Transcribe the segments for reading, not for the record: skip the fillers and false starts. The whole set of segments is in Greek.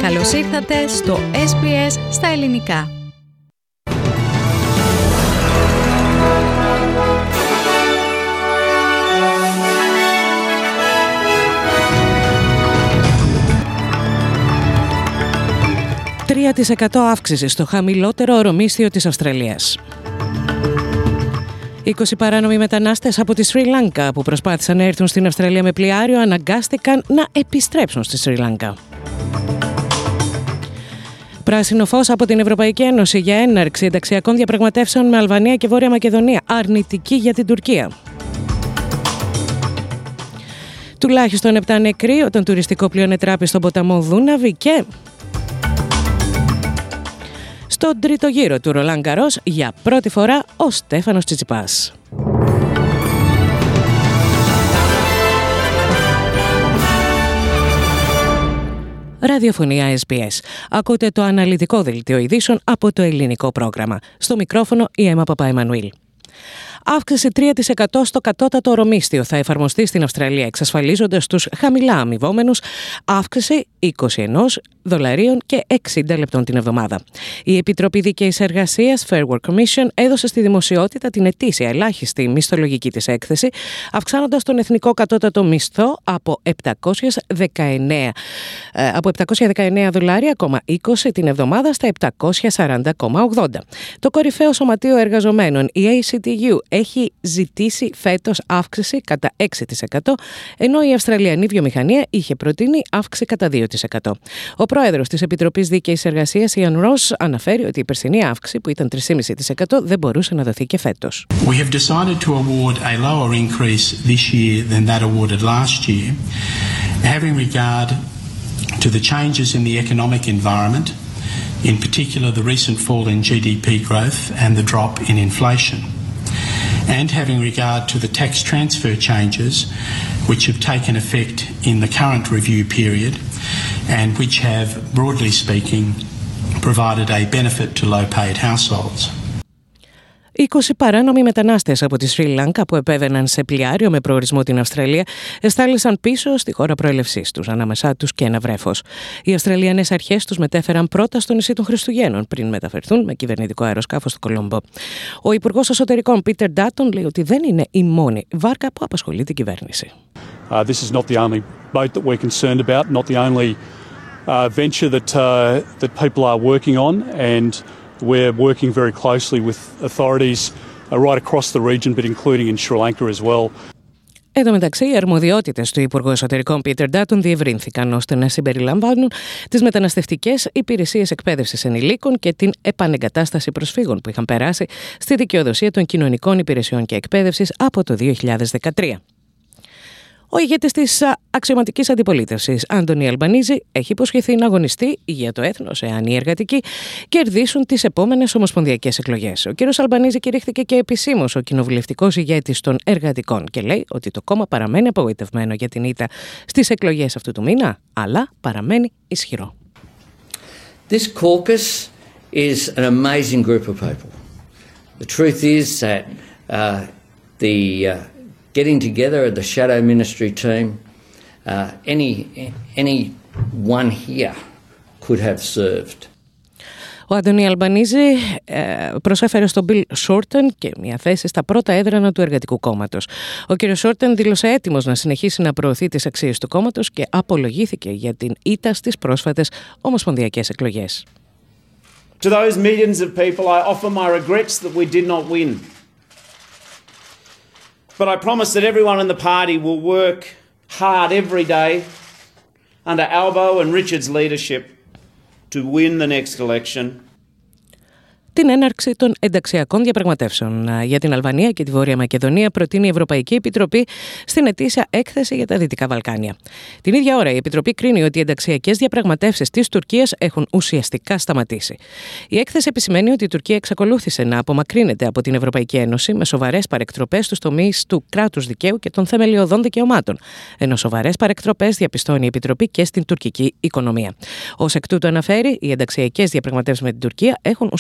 Καλώς ήρθατε στο SBS στα ελληνικά. ...3% αύξηση στο χαμηλότερο ορομίσθιο της Αυστραλίας. 20 παράνομοι μετανάστες από τη Σρι Λάνκα που προσπάθησαν να έρθουν στην Αυστραλία με πλοιάριο αναγκάστηκαν να επιστρέψουν στη Σρι Λάνκα. Πράσινο φως από την Ευρωπαϊκή Ένωση για έναρξη ενταξιακών διαπραγματεύσεων με Αλβανία και Βόρεια Μακεδονία, αρνητική για την Τουρκία. Τουλάχιστον 7 νεκροί όταν τουριστικό πλοίο ετράπη στον ποταμό Δούναβη και... Στον τρίτο γύρο του Ρολάν Γκαρός για πρώτη φορά ο Στέφανος Τσιτσιπάς. Ραδιοφωνία SBS. Ακούτε το αναλυτικό δελτίο ειδήσεων από το ελληνικό πρόγραμμα. Στο μικρόφωνο η Έμα Παπαεμμανουήλ. Αύξηση 3% στο κατώτατο ορομίσθιο θα εφαρμοστεί στην Αυστραλία, εξασφαλίζοντας τους χαμηλά αμοιβόμενους αύξηση $21 και 60 λεπτών την εβδομάδα. Η Επιτροπή Δίκαιης Εργασίας, Fair Work Commission, έδωσε στη δημοσιότητα την ετήσια ελάχιστη μισθολογική της έκθεση, αυξάνοντας τον εθνικό κατώτατο μισθό από $719,20 την εβδομάδα στα $740,80. Το κορυφαίο σωματείο εργαζομένων, η ACTU, έχει ζητήσει φέτος αύξηση κατά 6%, ενώ η Αυστραλιανή βιομηχανία είχε προτείνει αύξηση κατά 2%. Ο πρόεδρος της Επιτροπής Δίκαιης Εργασίας, Ian Ross, αναφέρει ότι η περσινή αύξηση, που ήταν 3,5%, δεν μπορούσε να δοθεί και φέτος. We have decided to award a lower increase this year than that awarded last year, having regard to the changes in the economic environment, in particular the recent fall in GDP growth and the drop in inflation, and having regard to the tax transfer changes which have taken effect in the current review period and which have, broadly speaking, provided a benefit to low-paid households. 20 παράνομοι μετανάστες από τη Σρι Λάνκα που επέβαιναν σε πλοιάριο με προορισμό την Αυστραλία εστάλησαν πίσω στη χώρα προέλευσής τους, ανάμεσά τους και ένα βρέφος. Οι Αυστραλιανές αρχές τους μετέφεραν πρώτα στο νησί των Χριστουγέννων πριν μεταφερθούν με κυβερνητικό αεροσκάφος στο Κολόμπο. Ο Υπουργός Εσωτερικών Πίτερ Ντάτον λέει ότι δεν είναι η μόνη βάρκα που απασχολεί την κυβέρνηση. This is not the only boat that we're concerned about, not the only venture that people are working on, and we're working very closely with authorities right across the region, but including in Sri Lanka as well. Εν τω μεταξύ, οι αρμοδιότητες του Υπουργού Εσωτερικών Πίτερ Ντάτον διευρύνθηκαν ώστε να συμπεριλαμβάνουν τις μεταναστευτικές υπηρεσίες εκπαίδευσης ενηλίκων και την επανεγκατάσταση προσφύγων που είχαν περάσει στη δικαιοδοσία των κοινωνικών υπηρεσιών και εκπαίδευσης από το 2013. Ο ηγέτης της αξιωματικής αντιπολίτευσης, Άντονι Αλμπανίζη, έχει υποσχεθεί να αγωνιστεί για το έθνος εάν οι εργατικοί κερδίσουν τις επόμενες ομοσπονδιακές εκλογές. Ο κ. Αλμπανίζη κηρύχθηκε και επισήμως ο κοινοβουλευτικός ηγέτης των εργατικών και λέει ότι το κόμμα παραμένει απογοητευμένο για την ήττα στις εκλογές αυτού του μήνα, αλλά παραμένει ισχυρό. This caucus is an amazing group of people. The truth is that getting together at the Shadow Ministry team, anyone here could have served. Ο Άντονι Αλμπανίζη προσέφερε στον Bill Shorten και μια θέση στα πρώτα έδρανα του Εργατικού Κόμματος. Ο κ. Shorten δήλωσε έτοιμος να συνεχίσει να προωθεί τις αξίες του κόμματος και απολογήθηκε για την ήττα στις πρόσφατες ομοσπονδιακές εκλογές. To those millions of people, I offer my regrets that we did not win. But I promise that everyone in the party will work hard every day under Albo and Richard's leadership to win the next election. Την έναρξη των ενταξιακών διαπραγματεύσεων για την Αλβανία και τη Βόρεια Μακεδονία προτείνει η Ευρωπαϊκή Επιτροπή στην ετήσια έκθεση για τα Δυτικά Βαλκάνια. Την ίδια ώρα η Επιτροπή κρίνει ότι οι ενταξιακές διαπραγματεύσεις της Τουρκίας έχουν ουσιαστικά σταματήσει. Η έκθεση επισημαίνει ότι η Τουρκία εξακολούθησε να απομακρύνεται από την Ευρωπαϊκή Ένωση με σοβαρές παρεκτροπές στους τομείς του κράτους δικαίου και των θεμελιωδών δικαιωμάτων, ενώ σοβαρές παρεκτροπές διαπιστώνει η Επιτροπή και στην τουρκική οικονομία. Ως εκ τούτου αναφέρει, οι ενταξιακές διαπραγματεύσεις με την Τουρκία έχουν ουσιαστικά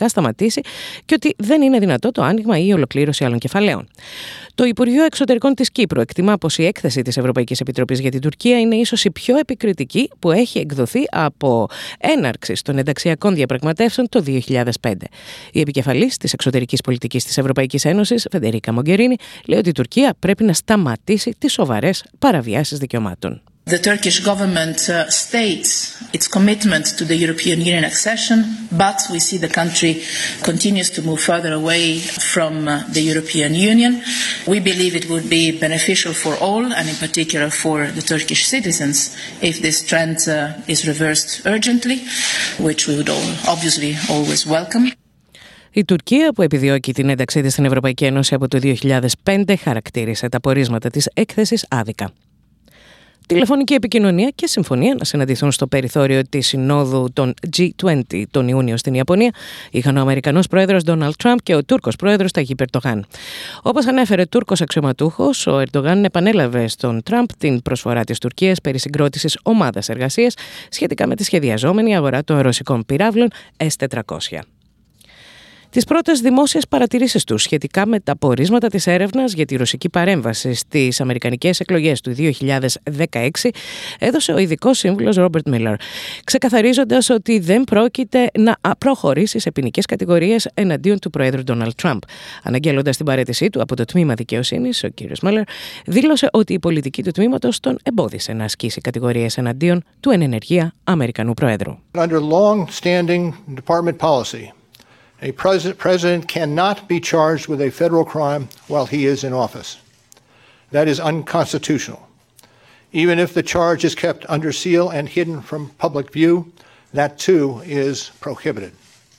σταματήσει και ότι δεν είναι δυνατό το άνοιγμα ή η ολοκλήρωση άλλων κεφαλαίων. Το Υπουργείο Εξωτερικών της Κύπρου εκτιμά πως η έκθεση της Ευρωπαϊκής Επιτροπής για την Τουρκία είναι ίσως η πιο επικριτική που έχει εκδοθεί από έναρξη των ενταξιακών διαπραγματεύσεων το 2005. Η επικεφαλής της εξωτερικής πολιτικής της Ευρωπαϊκής Ένωσης, Φεντερίκα Μογκερίνη, λέει ότι η Τουρκία πρέπει να σταματήσει τις σοβαρές παραβιάσεις δικαιωμάτων. The Turkish government states its commitment to the European Union accession, but we see the country continues to move further away from the European Union. We believe it would be beneficial for all, and in particular for the Turkish citizens, if this trend is reversed urgently, which we would obviously always welcome. Η Τουρκία, που επιδιώκει την ένταξή της στην Ευρωπαϊκή Ένωση από το 2005, χαρακτήρισε τα πορίσματα της έκθεσης άδικα. Τηλεφωνική επικοινωνία και συμφωνία να συναντηθούν στο περιθώριο της συνόδου των G20 τον Ιούνιο στην Ιαπωνία είχαν ο Αμερικανός πρόεδρος Ντόναλντ Τραμπ και ο Τούρκος πρόεδρος Ταγίπ Ερντογάν. Όπως ανέφερε Τούρκος αξιωματούχος, ο Ερντογάν επανέλαβε στον Τραμπ την προσφορά της Τουρκίας περί συγκρότησης ομάδας εργασίας σχετικά με τη σχεδιαζόμενη αγορά των ρωσικών πυράβλων S-400. Τις πρώτες δημόσιες παρατηρήσεις του σχετικά με τα πορίσματα της έρευνας για τη ρωσική παρέμβαση στις αμερικανικές εκλογές του 2016 έδωσε ο ειδικός σύμβουλος Ρόμπερτ Μίλλερ, ξεκαθαρίζοντας ότι δεν πρόκειται να προχωρήσει σε ποινικές κατηγορίες εναντίον του Προέδρου Ντόναλντ Τραμπ. Αναγγέλλοντας την παραίτησή του από το τμήμα δικαιοσύνης, ο κ. Μίλλερ δήλωσε ότι η πολιτική του τμήματος τον εμπόδισε να ασκήσει κατηγορίες εναντίον του εν ενεργεία Αμερικανού Προέδρου. Under long-standing department policy, a president cannot be charged with a federal crime while he is in office. That is unconstitutional. Even if the charge is kept under seal and hidden from public view, that too is prohibited.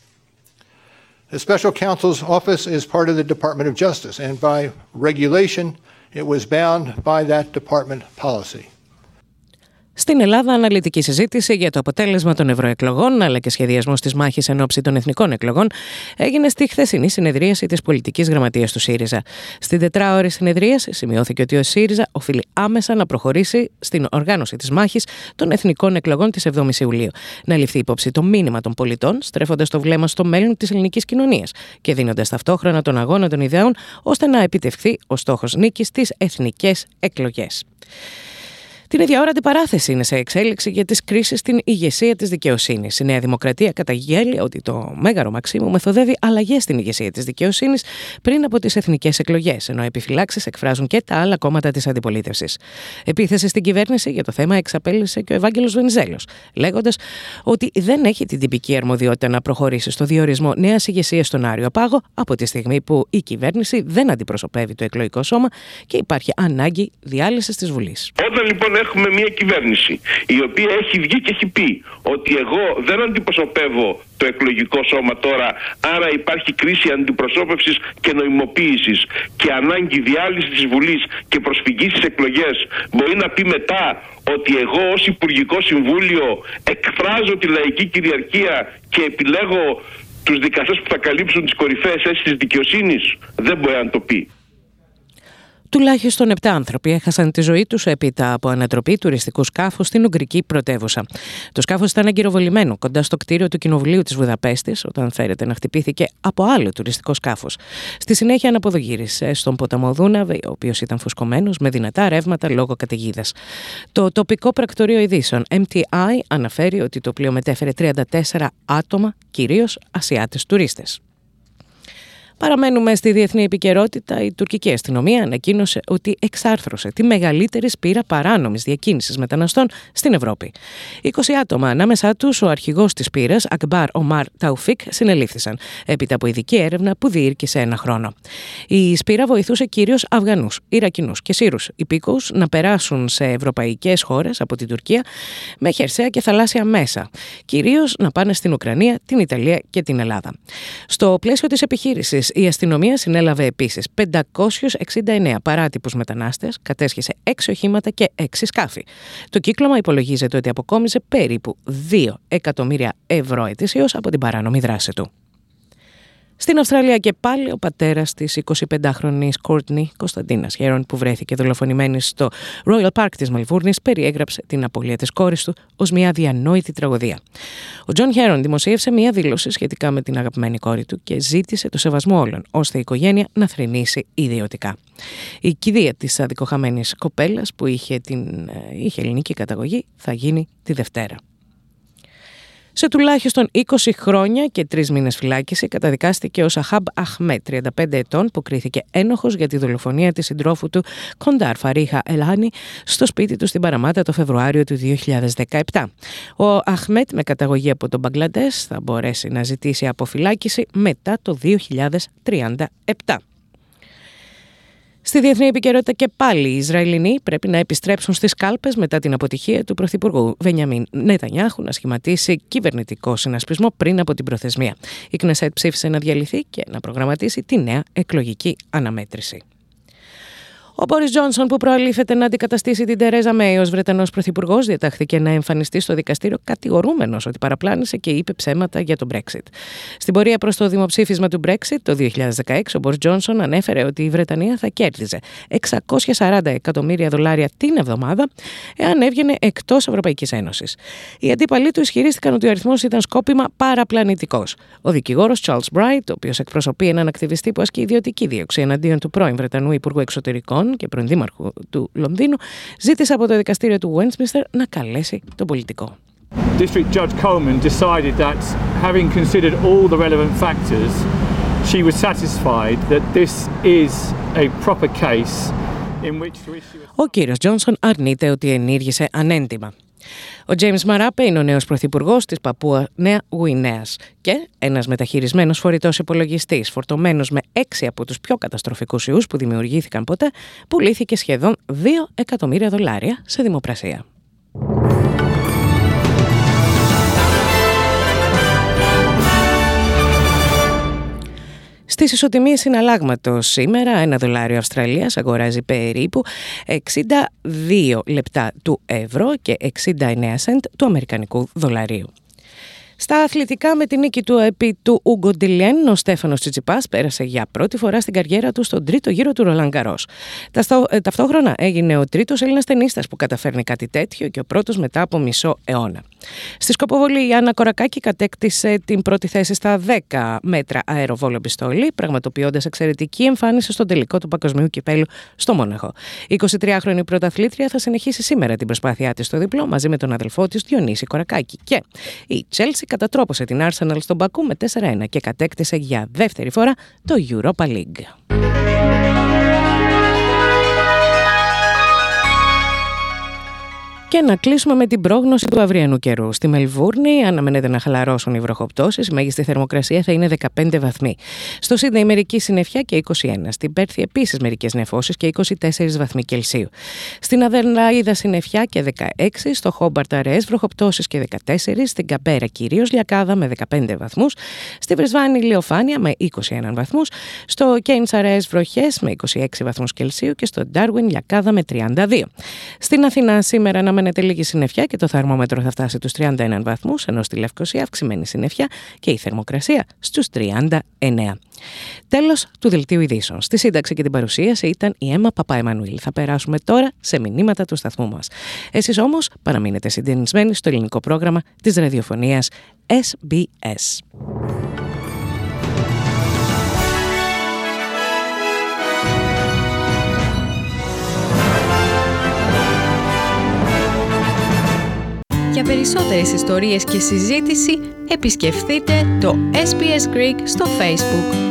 The special counsel's office is part of the Department of Justice, and by regulation, it was bound by that department policy. Στην Ελλάδα, αναλυτική συζήτηση για το αποτέλεσμα των ευρωεκλογών αλλά και σχεδιασμός της μάχης εν ώψη των εθνικών εκλογών έγινε στη χθεσινή συνεδρίαση της πολιτικής γραμματείας του ΣΥΡΙΖΑ. Στην τετράωρη συνεδρίαση σημειώθηκε ότι ο ΣΥΡΙΖΑ οφείλει άμεσα να προχωρήσει στην οργάνωση της μάχης των εθνικών εκλογών της 7ης Ιουλίου. Να ληφθεί υπόψη το μήνυμα των πολιτών, στρέφοντας το βλέμμα στο μέλλον της ελληνικής κοινωνίας και δίνοντας ταυτόχρονα τον αγώνα των ιδεών ώστε να επιτευχθεί ο στόχος νίκης στις εθνικές εκλογές. Την ίδια ώρα, αντιπαράθεση είναι σε εξέλιξη για τις κρίσεις στην ηγεσία της δικαιοσύνης. Η Νέα Δημοκρατία καταγγέλει ότι το Μέγαρο Μαξίμου μεθοδεύει αλλαγές στην ηγεσία της δικαιοσύνης πριν από τις εθνικές εκλογές, ενώ επιφυλάξεις εκφράζουν και τα άλλα κόμματα της αντιπολίτευσης. Επίθεση στην κυβέρνηση για το θέμα εξαπέλυσε και ο Ευάγγελος Βενιζέλος, λέγοντας ότι δεν έχει την τυπική αρμοδιότητα να προχωρήσει στο διορισμό νέας ηγεσίας στον Άριο Πάγο από τη στιγμή που η κυβέρνηση δεν αντιπροσωπεύει το εκλογικό σώμα και υπάρχει ανάγκη διάλυσης της Βουλής. Όταν λοιπόν έχουμε μια κυβέρνηση η οποία έχει βγει και έχει πει ότι εγώ δεν αντιπροσωπεύω το εκλογικό σώμα τώρα, άρα υπάρχει κρίση αντιπροσώπευσης και νοημοποίησης και ανάγκη διάλυσης της Βουλής και προσφυγή στις εκλογές, μπορεί να πει μετά ότι εγώ ως Υπουργικό Συμβούλιο εκφράζω τη λαϊκή κυριαρχία και επιλέγω τους δικαστές που θα καλύψουν τις κορυφαίες θέσεις της δικαιοσύνης? Δεν μπορεί να το πει. Τουλάχιστον 7 άνθρωποι έχασαν τη ζωή τους έπειτα από ανατροπή τουριστικού σκάφους στην Ουγγρική πρωτεύουσα. Το σκάφος ήταν αγκυροβολημένο κοντά στο κτίριο του Κοινοβουλίου της Βουδαπέστης, όταν φέρεται να χτυπήθηκε από άλλο τουριστικό σκάφος. Στη συνέχεια αναποδογύρισε στον ποταμό Δούναβη, ο οποίος ήταν φουσκωμένος με δυνατά ρεύματα λόγω καταιγίδας. Το τοπικό πρακτορείο ειδήσεων MTI αναφέρει ότι το πλοίο μετέφερε 34 άτομα, κυρίως Ασιάτες τουρίστες. Παραμένουμε στη διεθνή επικαιρότητα. Η τουρκική αστυνομία ανακοίνωσε ότι εξάρθρωσε τη μεγαλύτερη σπήρα παράνομης διακίνησης μεταναστών στην Ευρώπη. 20 άτομα, ανάμεσά τους ο αρχηγός της σπήρας, Ακμπάρ Ομάρ Ταουφίκ, συνελήφθησαν έπειτα από ειδική έρευνα που διήρκησε 1 χρόνο. Η σπήρα βοηθούσε κυρίως Αφγανούς, Ιρακινούς και Σύρους υπήκοους να περάσουν σε ευρωπαϊκές χώρες από την Τουρκία με χερσαία και θαλάσσια μέσα, κυρίως να πάνε στην Ουκρανία, την Ιταλία και την Ελλάδα. Στο πλαίσιο της επιχείρησης, η αστυνομία συνέλαβε επίσης 569 παράτυπους μετανάστες, κατέσχεσε 6 οχήματα και 6 σκάφη. Το κύκλωμα υπολογίζεται ότι αποκόμιζε περίπου 2 εκατομμύρια ευρώ ετησίως από την παράνομη δράση του. Στην Αυστραλία και πάλι ο πατέρας της 25χρονης Κόρτνι Κωνσταντίνας Χέρον, που βρέθηκε δολοφονημένη στο Royal Park της Μελβούρνης, περιέγραψε την απώλεια της κόρης του ως μια αδιανόητη τραγωδία. Ο Τζον Χέρον δημοσίευσε μια δήλωση σχετικά με την αγαπημένη κόρη του και ζήτησε το σεβασμό όλων, ώστε η οικογένεια να θρηνήσει ιδιωτικά. Η κηδεία της αδικοχαμένης κοπέλας, που είχε ελληνική καταγωγή, θα γίνει τη Δευτέρα. Σε τουλάχιστον 20 χρόνια και 3 μήνες φυλάκιση καταδικάστηκε ο Σαχάμπ Αχμέτ, 35 ετών, που κρίθηκε ένοχος για τη δολοφονία της συντρόφου του Κοντάρ Φαρίχα Ελάνη στο σπίτι του στην Παραμάτα το Φεβρουάριο του 2017. Ο Αχμέτ, με καταγωγή από τον Μπαγκλαντές, θα μπορέσει να ζητήσει αποφυλάκιση μετά το 2037. Στη διεθνή επικαιρότητα και πάλι οι Ισραηλινοί πρέπει να επιστρέψουν στις κάλπες μετά την αποτυχία του Πρωθυπουργού Βενιαμίν Νετανιάχου να σχηματίσει κυβερνητικό συνασπισμό πριν από την προθεσμία. Η Κνεσέτ ψήφισε να διαλυθεί και να προγραμματίσει τη νέα εκλογική αναμέτρηση. Ο Μπόρις Τζόνσον, που προαλήφεται να αντικαταστήσει την Τερέζα Μέι ως Βρετανός Πρωθυπουργός, διατάχθηκε να εμφανιστεί στο δικαστήριο κατηγορούμενος ότι παραπλάνησε και είπε ψέματα για το Brexit. Στην πορεία προς το δημοψήφισμα του Brexit το 2016, ο Μπόρις Τζόνσον ανέφερε ότι η Βρετανία θα κέρδιζε $640 εκατομμύρια την εβδομάδα εάν έβγαινε εκτός Ευρωπαϊκής Ένωσης. Οι αντίπαλοι του ισχυρίστηκαν ότι ο αριθμός ήταν σκόπιμα παραπλανητικός. Ο δικηγόρος Charles Bright, ο οποίος εκπροσωπεί έναν ακτιβιστή που ασκεί ιδιωτική δίωξη εναντίον του πρώην Βρετανού Υπουργού Εξωτερικών και πρώην δήμαρχου του Λονδίνου, ζήτησε από το δικαστήριο του Westminster να καλέσει τον πολιτικό. District Judge Coleman decided that, having considered all the relevant factors, she was satisfied that this is a proper case in which to issue. Ο κύριος Τζόνσον αρνείται ότι ενήργησε ανέντιμα. Ο Τζέιμς Μαράπε είναι ο νέος πρωθυπουργός της Παππούα Νέα Γουινέας και ένας μεταχειρισμένος φορητός υπολογιστής φορτωμένος με 6 από τους πιο καταστροφικούς ιούς που δημιουργήθηκαν ποτέ, πουλήθηκε σχεδόν $2 εκατομμύρια σε δημοπρασία. Στις ισοτιμίες συναλλάγματος σήμερα, $1 Αυστραλίας αγοράζει περίπου 62 λεπτά του ευρώ και 69 σεντ του αμερικανικού δολαρίου. Στα αθλητικά, με την νίκη του επί του Ούγκο Ντιλιέν, ο Στέφανος Τσιτσιπάς πέρασε για πρώτη φορά στην καριέρα του στον τρίτο γύρο του Ρολάν Γκαρός. Ταυτόχρονα έγινε ο τρίτος Έλληνας τενίστας που καταφέρνει κάτι τέτοιο και ο πρώτος μετά από μισό αιώνα. Στη σκοποβολή, η Άννα Κορακάκη κατέκτησε την πρώτη θέση στα 10 μέτρα αεροβόλο πιστόλι, πραγματοποιώντας εξαιρετική εμφάνιση στον τελικό του παγκοσμίου κυπέλου στο Μόναχο. Η 23χρονη πρωταθλήτρια θα συνεχίσει σήμερα την προσπάθειά της στο διπλό μαζί με τον αδελφό της Διονύση Κορακάκη. Και η Chelsea κατατρόπωσε την Arsenal στον Μπακού με 4-1 και κατέκτησε για δεύτερη φορά το Europa League. Και να κλείσουμε με την πρόγνωση του αυριανού καιρού. Στη Μελβούρνη αναμένεται να χαλαρώσουν οι βροχοπτώσεις. Η μέγιστη θερμοκρασία θα είναι 15 βαθμοί. Στο Σίδνεϊ μερική συννεφιά και 21. Στην Πέρθη επίσης μερικές νεφώσεις και 24 βαθμοί Κελσίου. Στην Αδελαΐδα συννεφιά και 16. Στο Χόμπαρτ αραιές βροχοπτώσεις και 14. Στην Καμπέρα κυρίως λιακάδα με 15 βαθμούς. Στη Βρεσβάνη ηλιοφάνεια με 21 βαθμούς. Στο Κέινς αραιές βροχές με 26 βαθμούς Κελσίου και στο Ντάρουιν λιακάδα με 32. Στην Αθηνά σήμερα αναμένεται λίγη συννεφιά και το θερμόμετρο θα φτάσει τους 31 βαθμούς, ενώ στη Λευκοσία αυξημένη συννεφιά και η θερμοκρασία στους 39. Τέλος του δελτίου ειδήσεων. Στη σύνταξη και την παρουσίαση ήταν η Έμα Παπαεμμανουήλ. Θα περάσουμε τώρα σε μηνύματα του σταθμού μας. Εσείς όμως παραμείνετε συντονισμένοι στο ελληνικό πρόγραμμα της ραδιοφωνίας SBS. Για περισσότερες ιστορίες και συζήτηση επισκεφτείτε το SBS Greek στο Facebook.